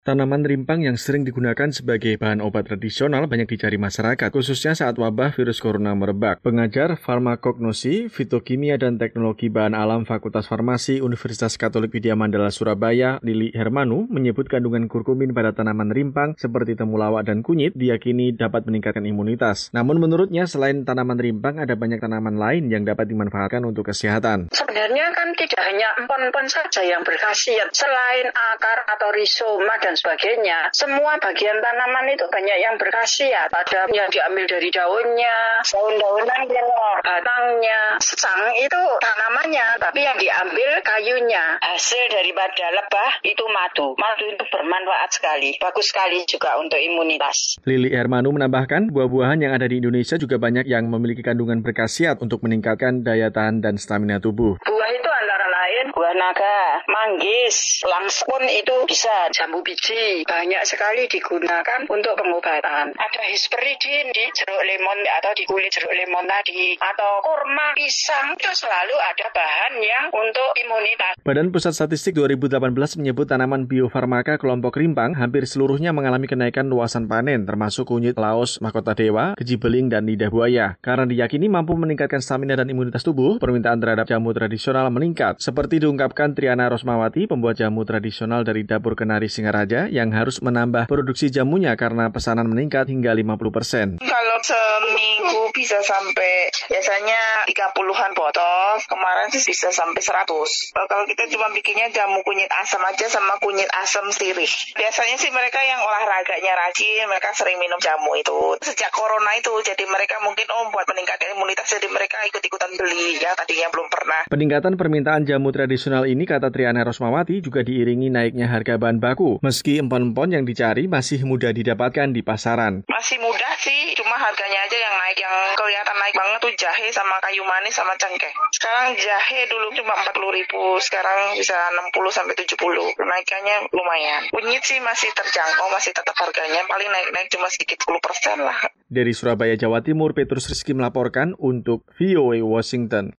Tanaman rimpang yang sering digunakan sebagai bahan obat tradisional banyak dicari masyarakat, khususnya saat wabah virus corona merebak. Pengajar farmakognosi, fitokimia, dan teknologi bahan alam Fakultas Farmasi Universitas Katolik Widya Mandala Surabaya, Lili Hermanu, menyebut kandungan kurkumin pada tanaman rimpang seperti temulawak dan kunyit diyakini dapat meningkatkan imunitas. Namun menurutnya selain tanaman rimpang ada banyak tanaman lain yang dapat dimanfaatkan untuk kesehatan. Sebenarnya kan tidak hanya empon-empon saja yang berkhasiat. Selain akar atau rizoma dan sebagainya, semua bagian tanaman itu banyak yang berkhasiat. Ada yang diambil dari daunnya, daun-daunannya, batangnya, sang itu tanamannya, tapi yang diambil kayunya. Hasil daripada lebah itu madu. Madu itu bermanfaat sekali, bagus sekali juga untuk imunitas. Lili Hermanu menambahkan, buah-buahan yang ada di Indonesia juga banyak yang memiliki kandungan berkhasiat untuk meningkatkan daya tahan dan stamina tubuh. Buah itu antara lain buah naga, manggis, langspun itu bisa, jambu biji, banyak sekali digunakan untuk pengobatan. Ada hesperidin di jeruk lemon atau di kulit jeruk lemon tadi, atau kurma, pisang, itu selalu ada bahan yang untuk imunitas. Badan Pusat Statistik 2018 menyebut tanaman biofarmaka kelompok rimpang hampir seluruhnya mengalami kenaikan luasan panen, termasuk kunyit laos, mahkota dewa, keji beling, dan lidah buaya. Karena diyakini mampu meningkatkan stamina dan imunitas tubuh, permintaan terhadap jamu tradisional meningkat. Seperti diungkapkan Triana Rosmawati, pembuat jamu tradisional dari Dapur Kenari Singaraja, yang harus menambah produksi jamunya karena pesanan meningkat hingga 50%. Kalau seminggu bisa sampai biasanya 30-an botol, kemarin sih bisa sampai 100. Kalau kita cuma bikinnya jamu kunyit asam aja sama kunyit asam sirih. Biasanya sih mereka yang olahraganya rajin, mereka sering minum jamu itu. Sejak corona itu, jadi mereka mungkin buat meningkatkan imunitas, jadi mereka ikut-ikutan beli ya, tadinya belum pernah. Peningkatan permintaan jamu tradisional ini, kata Triana Rosmawati, juga diiringi naiknya harga bahan baku. Meski empon-empon yang dicari masih mudah didapatkan di pasaran. Masih mudah sih, cuma harganya aja yang naik. Yang kelihatan naik banget tuh jahe sama kayu manis sama cengkeh. Sekarang jahe dulu cuma 40.000, sekarang bisa 60-70. Kenaikannya lumayan. Kunyit sih masih terjangkau, masih tetap harganya. Paling naik-naik cuma sedikit 10% lah. Dari Surabaya, Jawa Timur, Petrus Rizky melaporkan untuk VOA Washington.